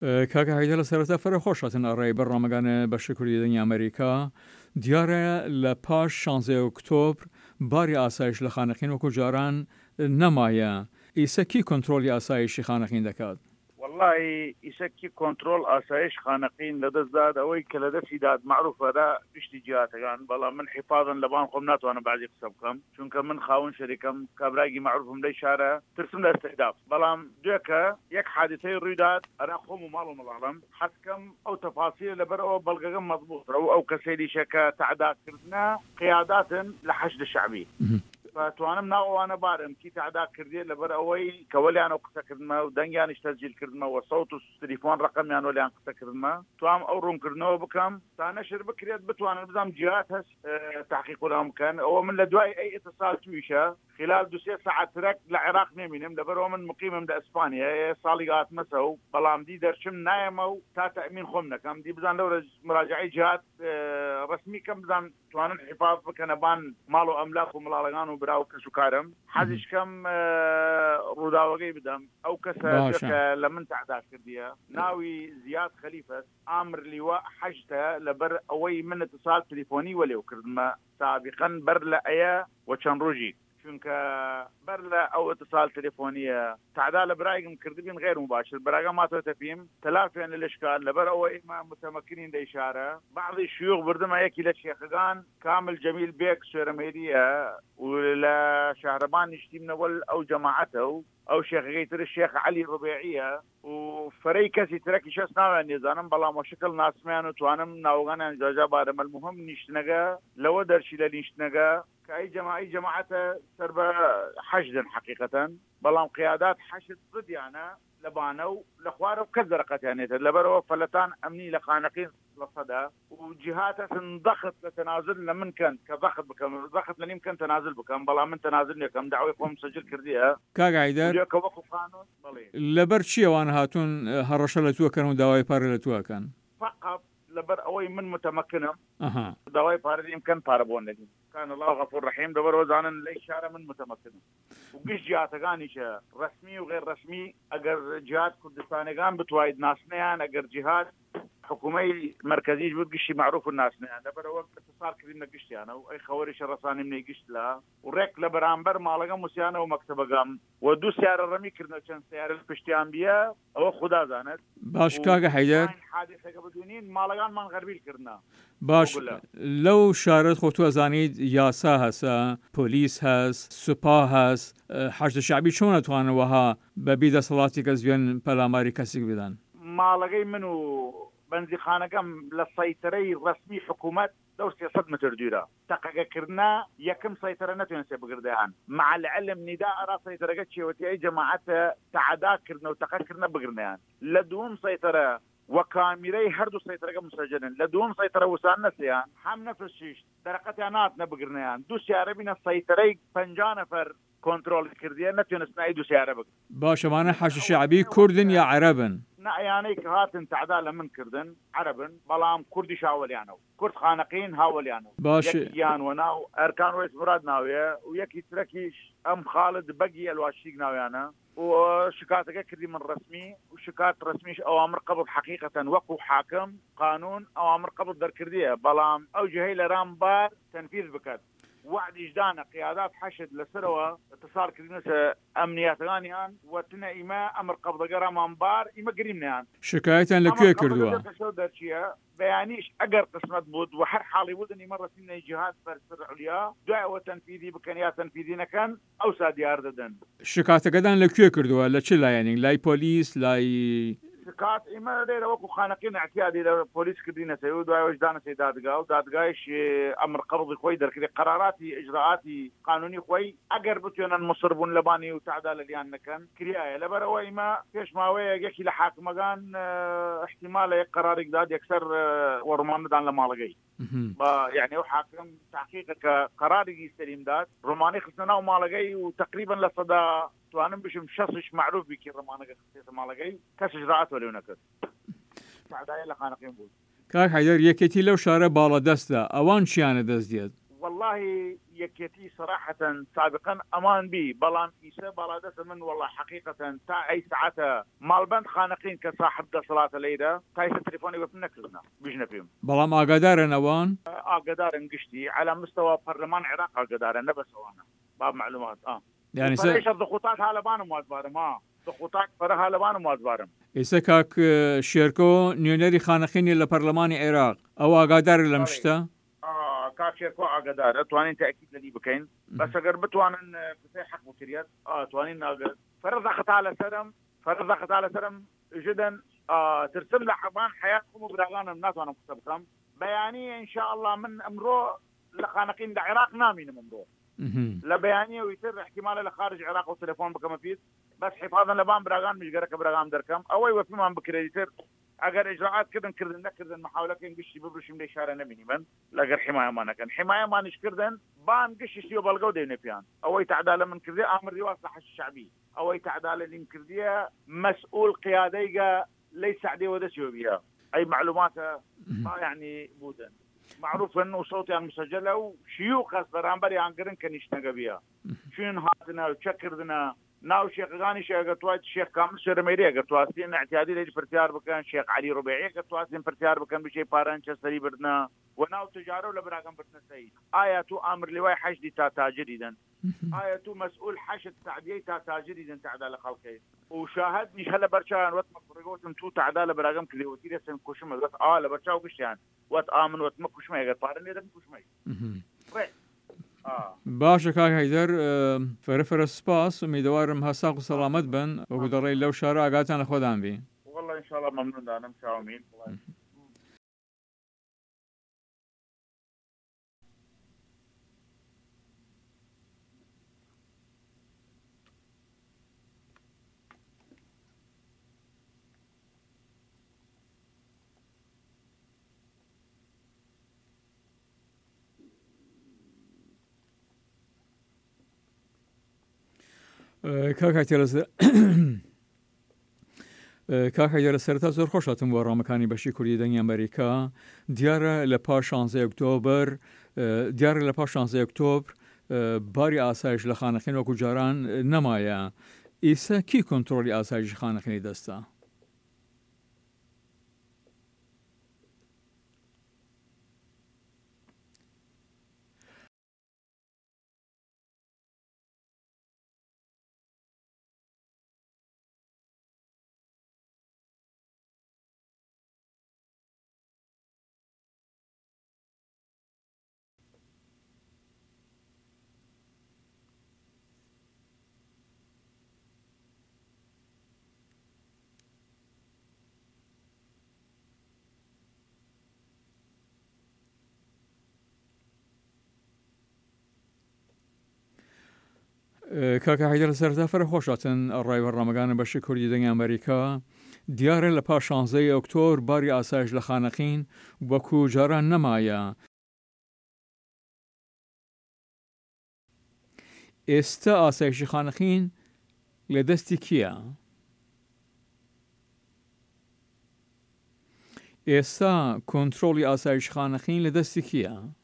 کاکە هەیدەر لە سەرەتا فەرە خۆشاتن ئەڕێی بەڕامەکانە بە شکری دنیا ئەمریکا دیارە لە پاش 16 ئۆکتۆبر باری ئاسایش لە خانەقین وەکو جاران نەمایە. ئیسەکی کۆنتترۆلی ئاسایشی خانەقین دەکات؟ والله ئیسەکی کۆنتترۆل ئاسایش خانەقین لەدەستداد ئەوەی کە لە دەستیداد معروفەدا گشتی جیاتەکان، بەڵام من حیفاظن لەبان خۆم ناتوانم بعضی قسە بکەم، چونکە من خاون شەریکەم کابراگی معروفم لەی شارە ترسم لە ئەستێداف، بەڵام دوێکە یەک حادثەی ڕوویداد ئەرا خۆم و ماڵ و مەڵاڵم حەسکەم ئەو تەفاسیل لەبەر ئەوە بەڵگەکەم مەضبوطرە و ئەو کەسێریشەکە تعداکردنە قیاداتن لە حەشد شعبی فتوانم ناوانە بارم کی تعدا کردێت لەبەر ئەوەی کەوەلیان ئەو قسەکردمە و دەنگیانیش تەسجیل کردمەوە سەوت و تەلیفۆن ڕقەمیان وەلیان قسەکردمە توام ئەو ڕوونکردنەوە بکەم تا نەشر بکرێت بتوانن بزانم جیهات هەست تحقیق وەڵام بکەن. ئەوە من لە دوای ئەی ئێتسال تویشە خلال 2-3 ساعت ترک لە عێراق نێمینم لەبەرەوە من مقیمم لە ئەسپانیا ساڵی هاتمەسە و بەڵام دی دەرچم نایەمە و تا تەمین خۆم نەکەم دی بزان لەورە مراجعی جیهات ڕسمی کەم بزان توانن حفاظ بکەنە بان ماڵ و ئەملاک و مڵاڵەکان و براو کەس و کارم حەزیشکەم ڕووداوەکەی بدەم. ئەو کەسە لە من تعداد کردیە ناوی زیاد خەلیفەت ئامر لیوە حەشتە لەبەر ئەوەی من اتصال تەلیفۆنی وەلێو کردمە سابقەن بەر لە ئەیە و چەند ڕۆژی چونکە بەر لە ئەو اتصال تەلیفۆنیە تعدا لە برایگم کردبین غێر مباشر براگە ماتۆتە پیم تەلافیان لە لەشکار لەبەر ئەوە ئێمە متەمەکنین لە ئیشارە بعضی شیوخ بردمە یەکی لە شێخەکان کامل جەمیل بێک سوێرەمێریە و لە شارەبان نیشتیمنەوەل ئەو جەماعەتە و ئەو شێخەکەی تر شێخ عەلی ڕوبێعیە و فەرەی کەسی ترەکی شەست ناویان نێزانم بەڵام وەشکل ناسمیان و توانم ناوگانیان جاجا بارەمە المهم نیشتنەگە لەوە دەرچی لە نیشتنەگە کە ئەی جەماعەتە سەر بە حەشدن حەقیقەتەن بەڵام قیادات حەشد ضدیانە لە بانە و لە خوارە و کەس دەرەقەتیانێتە لەبەرەوە فەلەتان ئەمنی لە خانەقین لەسەدا و جهاتەن دەخت لە تەنازل لە من کەن کە دەخت بکەم دەخت لە نیم کەن تەنازل بکەم بەڵام من تەنازل نەکەم داوای خۆم سەجل کردیە. کاک هەیدەر لەبەر چیەوان هاتوون هەڕەشە لە تووەکەن و داوای پارە لە تووەکەن؟ فقط لەبەر ئەوەی من متەمەکنم داوای پارە ئیمکان پارە بۆن نەدین كان الله غفور رحيم دبر وزانا لي شارع من متمكن وقش جهاتكانيشا رسمي وغير رسمي اگر جهات كردستانيان بتوايد ناسنيان اگر جهات حكومي مركزي بقشي معروف الناس دبر وقت اتصال كريم قشتي انا واي خوارش الرساني من قشت لها وريك لبرامبر مالغا مسيانه ومكتبه قام ودو سياره الرمي كرنا كان سياره البشتيان بيا او خدا زانت باش كاغا حيدر حادثه بدونين مالغان من غربيل كرنا باش لو شارت خۆتو ئەزانیت یاسا هەسە پۆلیس هەست سوپا هەست حەشد شعبی چۆن ئەتوانن وەها بەبێ دەسەڵاتی کەس بێن پەلاماری کەسێک بدەن؟ ماڵەکەی من و بەنزیخانەکەم لە سەیترەی ڕسمی حکوومەت لەو 300 متر دوورە تەقەکەکردنا یەکەم سەیترە نەتوێن سێ بگردیان مع العلم نیدا ئەرا سەیترەکە چێوەتیایی جەماعەتە تعداکردنە و تەقەکردنە بگرنیان لە دووەم سەیترە وكاميري هردو سيطرة مسجلين لدوم سيطرة وسان نسيان هم نفسيش درقتيانات نبقرنيان دو سيارة بينا سيطرة 50 نفر كنترول كردية نتيون اسمعي دو سيارة بقر باشا مانا حش الشعبي كردن يا عربن يعني كهاتن تعدال من كردن عربن بلام كردي شاول يعني كرد خانقين هاول يعني باش يان وناو اركان ويس مراد ناوية ويكي تركيش ام خالد بقي الواشيق ناويانا وشكاتك كردي من رسمي وشكات رسميش اوامر قبض حقيقة وقو حاكم قانون اوامر قبض در كردية بلام او جهي لرام بار تنفيذ بكت وعد إجدانا قيادات حشد لسروة اتصال كريمة أمنيات غانيان وتنا إما أمر قبض قرام أنبار إما قريمنيان شكاية لكي كردوا بيانيش أقر قسمت بود وحر حالي بود أني مرة سنة جهات فرسر عليا دعوة تنفيذي بكنيات تنفيذينا كان أو ساديار ددن شكاية قدان لكي كردوا لا چلا يعني لاي بوليس لاي شكات إما ليلة وكو خانقين اعتيادي لبوليس كدينا سيود وجدانا سيدادقا ودادقايش أمر قبضي خوي در كده قراراتي إجراءاتي قانوني خوي أقر بتونا المصربون لباني وتعدال اللي عنا كان كرياية لبرا وإما فيش ماوي يكي لحاكم كان احتمال قرار إقداد يكسر ورمان دان لما لقي يعني هو حاكم تحقيق قرار يستلم داد روماني خلصنا وما لقي وتقريبا لصدا توانم بشم شخصش معروف بكي رمانك خصيصة مالكي كاش إجراءات ولي ونكد تعدايا لخانقين بود كاك حيدر يكيتي لو شارع بالا دستا اوان چيانه دزديد والله والله يكيتي صراحة سابقا أمان بي بلان إيسا بلادة من والله حقيقة تا أي ساعة مالبند خانقين كصاحب دا صلاة الليلة تايسا تليفوني وفنك لنا بيجنا فيهم بەڵام ئاگادارن ئەوان قدار انقشتي على مستوى برلمان العراق قدار نبس وانا باب معلومات يعني ليش الضغوطات هالبان موازبارم ضغوطات فرها هالبان موازبارم ئێستا کاک شێرکۆ نوێنەری خانەخینی لە پەرلەمانی عێراق ئەو ئاگادار لەم شتە كاك شيركو قدار توانين تأكيد لدي بكين بس أقر بتوانن بسي حق مكريات توانين ناقر فرض ضغط على سرم جدا ترسم لحبان حياتكم وبرغان الناس وانا مكتبكم بيانية إن شاء الله من أمرو لخانقين العراق نامين أمرو لا بيانية ويتر احتمال لخارج العراق والتليفون بكما فيه بس حفاظا لبان برغان مش قرك برغان دركم أوي وفي ما بكريديتر اگر اجراءات كردن محاوله كان قشي ببرش من اشاره نبيني من لاگر حمايه ما كان حمايه ما نشكردن بان قشي شيو بلقو دي نبيان او تعداله من كردي امر رواس صح الشعبي او تعداله من كرديه مسؤول قياديقه ليس عدي ودسيو بها اي معلومات ما يعني بودن معروف انه صوتي مسجله وشيوخ برامبري انقرن كان يشتغل بها شنو هاتنا وشكرنا ناو شيخ غاني شيخ قطوات شيخ كامل شرميري قطواتين اعتيادي ليش برتيار بكان شيخ علي ربيعي قطواتين برتيار بكان بشي بارانشا سري بردنا وناو تجاره ولا براقم بردنا سيد آياتو امر لواي حشدي تاجر اذا آياتو مسؤول حشد تعديي تاجر اذا تعدال خلقي وشاهدني هلا برشان وتمك رجوتم تو تعدال براقم كلي وتيري سن كوشم لا برشاو قشيان وات امن وتمك كوشمي قطارني دم كوشمي باشە کاک هەیدەر فەرفرە سپاس میدەوارم هەساق و سەڵامەت بن وەکو دەڕێی لەو شارە ئاگاتان لە خۆدان بی والله إن شاء الله ممنون دانم شاومين کاکە سەرتا زۆر خۆشاتم بۆ ڕامەکانی بەشی کوردی دەنگی ئەمریکا دیارە لە پاش 16 ئۆکتۆبر باری ئاسایش لە خانەخین وەکو جاران نەمایە ئیسا کی کۆنتڕۆلی ئاسایشی خانەخینی دەستا کاکە هەیدەر سەرتا فەرە خۆشاتن ڕای بەڕامەکانە بەشی کوردی دەنگی ئەمریکا دیارە لە پاش 16 ئۆکتۆبر باری ئاسایش لە خانەخین وەکو جاران نەمایە ئێستا ئاسایشی خانەخین لە دەستی کییە؟ ئێستا کۆنتڕۆلی ئاسایش خانەخین لە دەستی کییە؟